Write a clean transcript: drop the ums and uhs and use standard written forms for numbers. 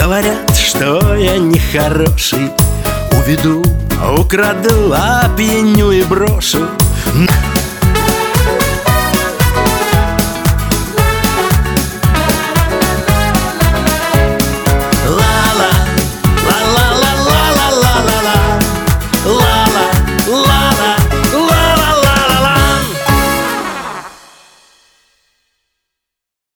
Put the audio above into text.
Говорят, что я нехороший. Уведу, украду, опьяню и брошу.